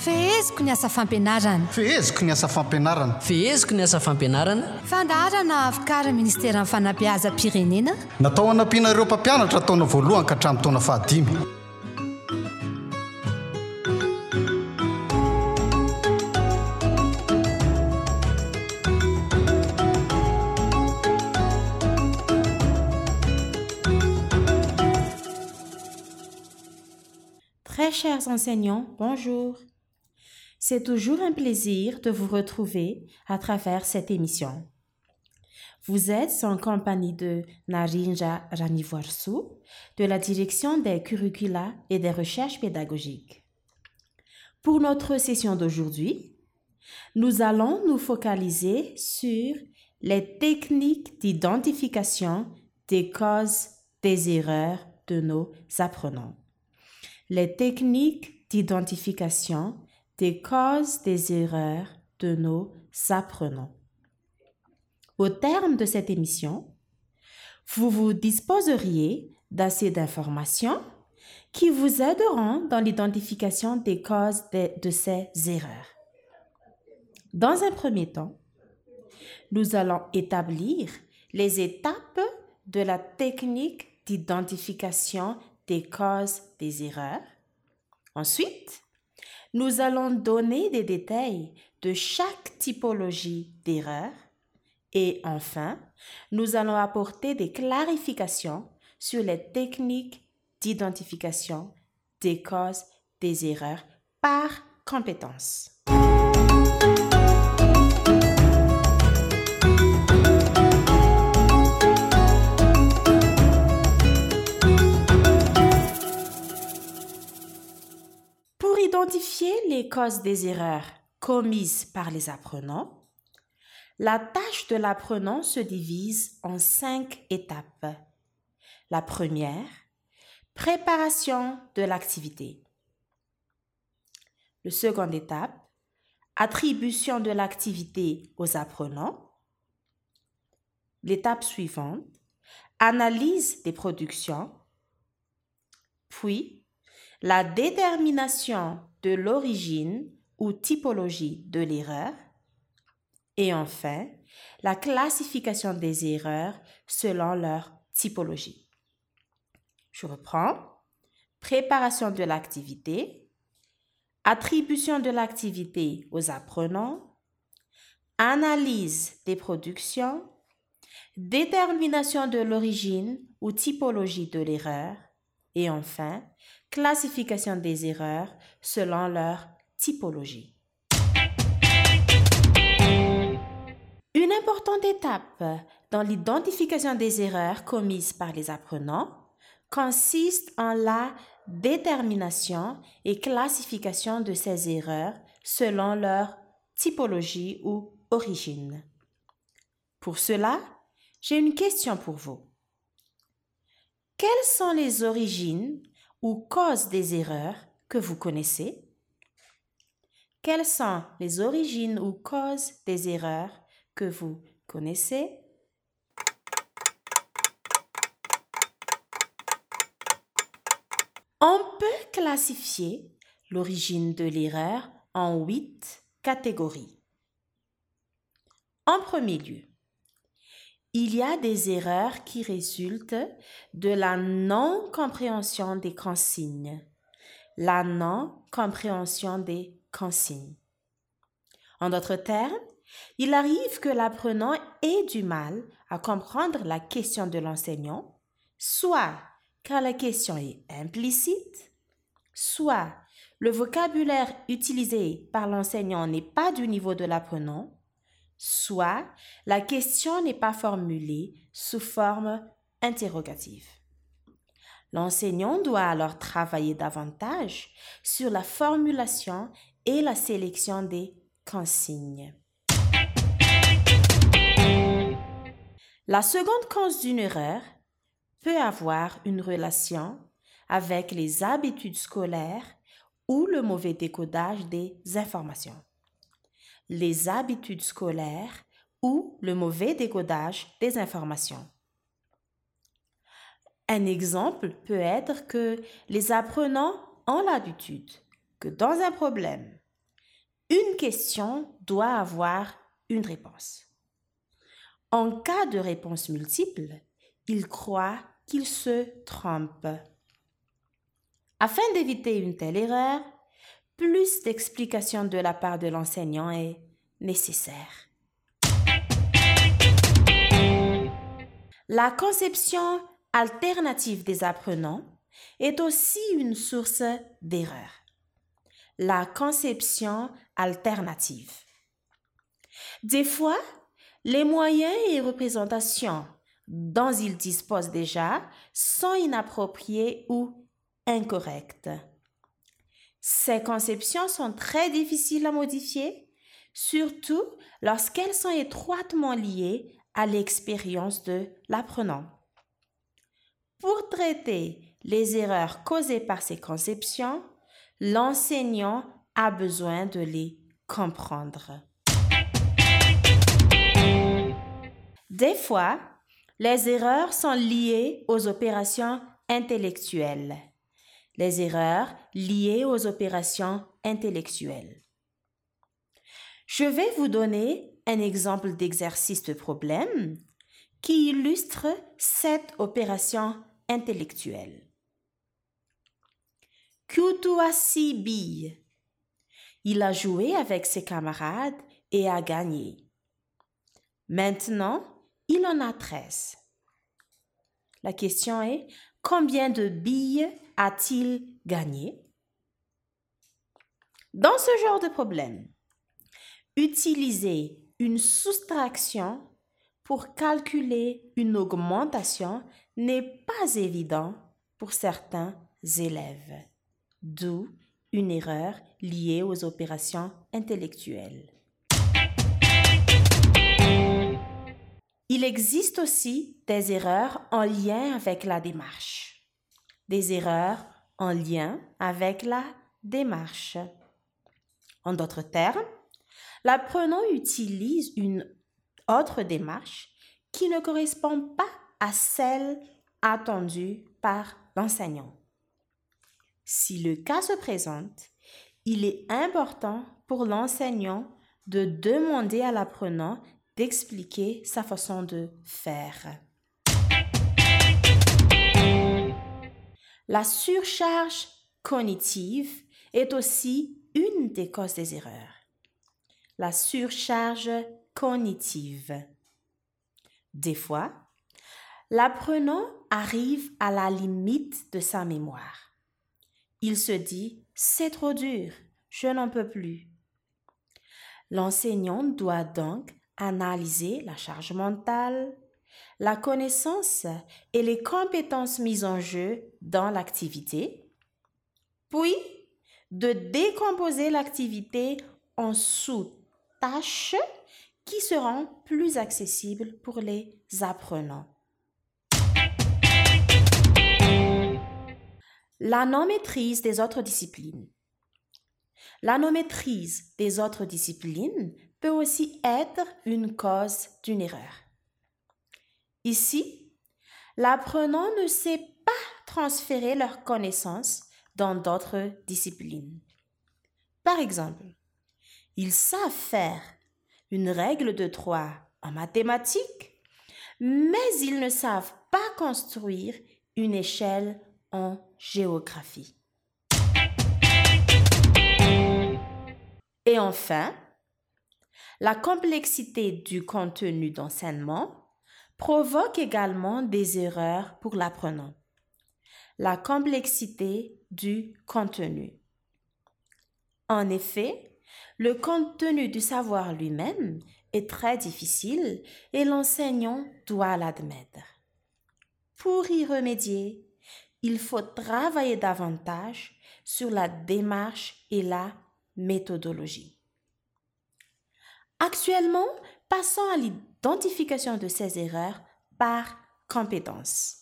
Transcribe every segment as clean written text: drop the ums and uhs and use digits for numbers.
Feheziko ny asa fampianarana. Feheziko ny asa fampianarana. Feheziko ny asa fampianarana. Fandaharana avokarin'ny ministera fanabeazam-pirenena. Natao hanampiana ireo mpampianatra taona voalohany ka hatramin'ny taona 5. Très chers enseignants, bonjour. C'est toujours un plaisir de vous retrouver à travers cette émission. Vous êtes en compagnie de Narinja Ranivoarsu, de la direction des curricula et des recherches pédagogiques. Pour notre session d'aujourd'hui, nous allons nous focaliser sur les techniques d'identification des causes des erreurs de nos apprenants. Les techniques d'identification des causes des erreurs de nos apprenants. Au terme de cette émission, vous vous disposeriez d'assez d'informations qui vous aideront dans l'identification des causes de ces erreurs. Dans un premier temps, nous allons établir les étapes de la technique d'identification des causes des erreurs. Ensuite, nous allons donner des détails de chaque typologie d'erreur. Et enfin, nous allons apporter des clarifications sur les techniques d'identification des causes des erreurs par compétence. Pour identifier les causes des erreurs commises par les apprenants, la tâche de l'apprenant se divise en 5 étapes. La première, préparation de l'activité. La seconde étape, attribution de l'activité aux apprenants. L'étape suivante, analyse des productions. Puis, la détermination de l'origine ou typologie de l'erreur. Et enfin, la classification des erreurs selon leur typologie. Je reprends. Préparation de l'activité, attribution de l'activité aux apprenants, analyse des productions, détermination de l'origine ou typologie de l'erreur, et enfin, classification des erreurs selon leur typologie. Une importante étape dans l'identification des erreurs commises par les apprenants consiste en la détermination et classification de ces erreurs selon leur typologie ou origine. Pour cela, j'ai une question pour vous. Quelles sont les origines ou causes des erreurs que vous connaissez? Quelles sont les origines ou causes des erreurs que vous connaissez? On peut classifier l'origine de l'erreur en 8 catégories. En premier lieu, il y a des erreurs qui résultent de la non-compréhension des consignes. La non-compréhension des consignes. En d'autres termes, il arrive que l'apprenant ait du mal à comprendre la question de l'enseignant, soit car la question est implicite, soit le vocabulaire utilisé par l'enseignant n'est pas du niveau de l'apprenant, soit la question n'est pas formulée sous forme interrogative. L'enseignant doit alors travailler davantage sur la formulation et la sélection des consignes. La seconde cause d'une erreur peut avoir une relation avec les habitudes scolaires ou le mauvais décodage des informations. Les habitudes scolaires ou le mauvais décodage des informations. Un exemple peut être que les apprenants ont l'habitude que dans un problème, une question doit avoir une réponse. En cas de réponse multiple, il croit qu'il se trompe. Afin d'éviter une telle erreur, plus d'explications de la part de l'enseignant est nécessaire. La conception alternative des apprenants est aussi une source d'erreur. La conception alternative. Des fois, les moyens et représentations dont ils disposent déjà sont inappropriés ou incorrects. Ces conceptions sont très difficiles à modifier, surtout lorsqu'elles sont étroitement liées à l'expérience de l'apprenant. Pour traiter les erreurs causées par ces conceptions, l'enseignant a besoin de les comprendre. Des fois, les erreurs sont liées aux opérations intellectuelles. Les erreurs liées aux opérations intellectuelles. Je vais vous donner un exemple d'exercice de problème qui illustre cette opération intellectuelle. Kutuasi bille. Il a joué avec ses camarades et a gagné. Maintenant, il en a 13. La question est, combien de billes a-t-il gagné? Dans ce genre de problème, utiliser une soustraction pour calculer une augmentation n'est pas évident pour certains élèves, d'où une erreur liée aux opérations intellectuelles. Il existe aussi des erreurs en lien avec la démarche. Des erreurs en lien avec la démarche. En d'autres termes, l'apprenant utilise une autre démarche qui ne correspond pas à celle attendue par l'enseignant. Si le cas se présente, il est important pour l'enseignant de demander à l'apprenant d'expliquer sa façon de faire. La surcharge cognitive est aussi une des causes des erreurs. La surcharge cognitive. Des fois, l'apprenant arrive à la limite de sa mémoire. Il se dit « c'est trop dur, je n'en peux plus ». L'enseignant doit donc analyser la charge mentale, la connaissance et les compétences mises en jeu dans l'activité, puis de décomposer l'activité en sous-tâches qui seront plus accessibles pour les apprenants. La non-maîtrise des autres disciplines. La non-maîtrise des autres disciplines peut aussi être une cause d'une erreur. Ici, l'apprenant ne sait pas transférer leurs connaissances dans d'autres disciplines. Par exemple, ils savent faire une règle de 3 en mathématiques, mais ils ne savent pas construire une échelle en géographie. Et enfin, la complexité du contenu d'enseignement provoque également des erreurs pour l'apprenant. La complexité du contenu. En effet, le contenu du savoir lui-même est très difficile et l'enseignant doit l'admettre. Pour y remédier, il faut travailler davantage sur la démarche et la méthodologie. Actuellement, passons à l'identification de ces erreurs par compétences.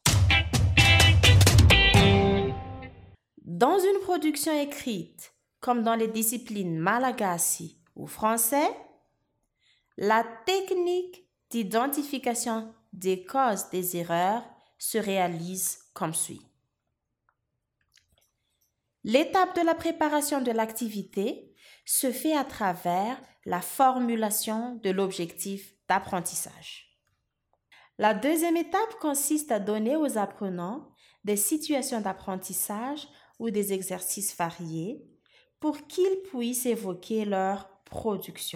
Dans une production écrite, comme dans les disciplines malagasy ou français, la technique d'identification des causes des erreurs se réalise comme suit. L'étape de la préparation de l'activité se fait à travers la formulation de l'objectif d'apprentissage. La deuxième étape consiste à donner aux apprenants des situations d'apprentissage ou des exercices variés pour qu'ils puissent évoquer leur production.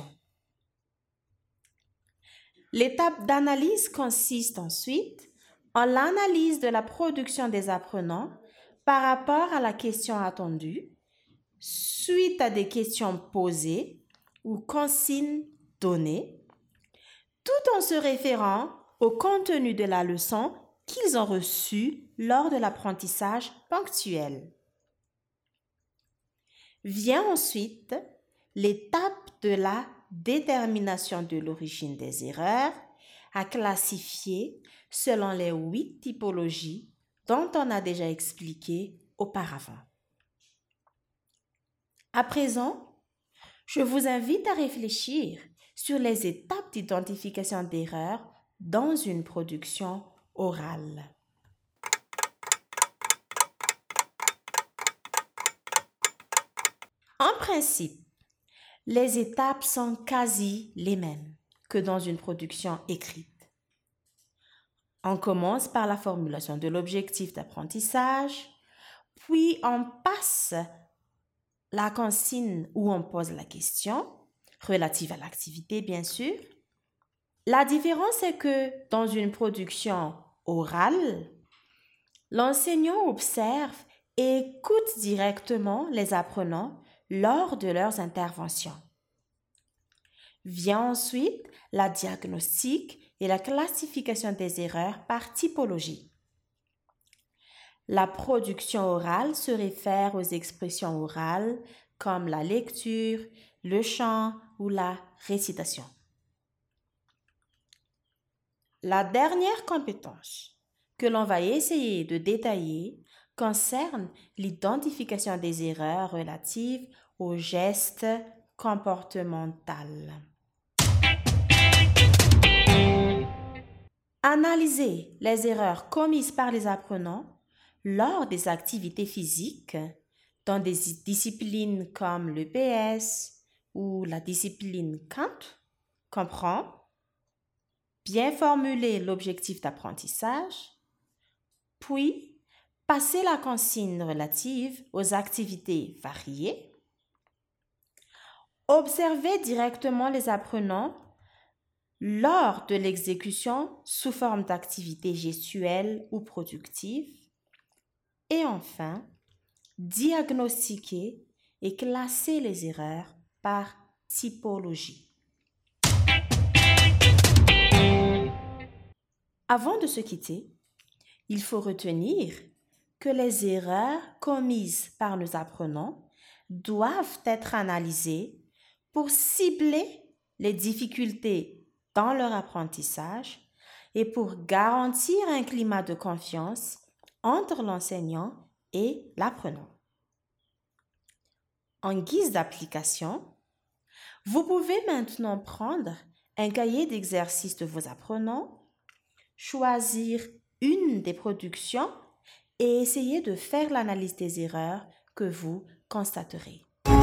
L'étape d'analyse consiste ensuite en l'analyse de la production des apprenants par rapport à la question attendue, suite à des questions posées ou consignes données, tout en se référant au contenu de la leçon qu'ils ont reçu lors de l'apprentissage ponctuel. Vient ensuite l'étape de la détermination de l'origine des erreurs, à classifier selon les 8 typologies dont on a déjà expliqué auparavant. À présent, je vous invite à réfléchir sur les étapes d'identification d'erreurs dans une production orale. En principe, les étapes sont quasi les mêmes que dans une production écrite. On commence par la formulation de l'objectif d'apprentissage, puis on passe la consigne où on pose la question, relative à l'activité bien sûr. La différence est que dans une production orale, l'enseignant observe et écoute directement les apprenants lors de leurs interventions. Vient ensuite la diagnostic et la classification des erreurs par typologie. La production orale se réfère aux expressions orales comme la lecture, le chant ou la récitation. La dernière compétence que l'on va essayer de détailler concerne l'identification des erreurs relatives aux gestes comportementaux. Analyser les erreurs commises par les apprenants lors des activités physiques dans des disciplines comme le PS ou la discipline comprend bien formuler l'objectif d'apprentissage, puis passer la consigne relative aux activités variées, observer directement les apprenants lors de l'exécution sous forme d'activités gestuelles ou productives, et enfin, diagnostiquer et classer les erreurs par typologie. Avant de se quitter, il faut retenir que les erreurs commises par nos apprenants doivent être analysées pour cibler les difficultés dans leur apprentissage et pour garantir un climat de confiance entre l'enseignant et l'apprenant. En guise d'application, vous pouvez maintenant prendre un cahier d'exercices de vos apprenants, choisir une des productions et essayer de faire l'analyse des erreurs que vous constaterez.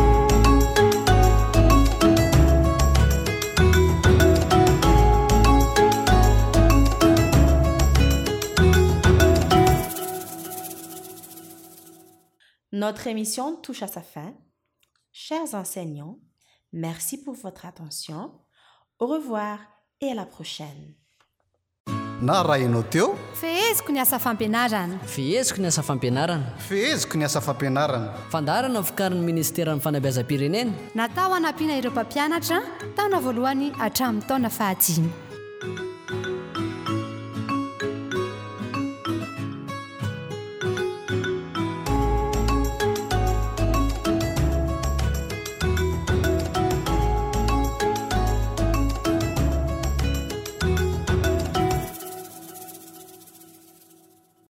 Notre émission touche à sa fin. Chers enseignants, merci pour votre attention. Au revoir et à la prochaine. Na raha ianao teo feheziko ny asa fampianarana Fiheziko ny asa fampianarana. feheziko ny asa fampianarana Fandarana vokarin'ny Ministeran'ny Fanabeazam-pirenena. natao hanampiana ireo mpampianatra taona voalohany hatramin'ny taona 10.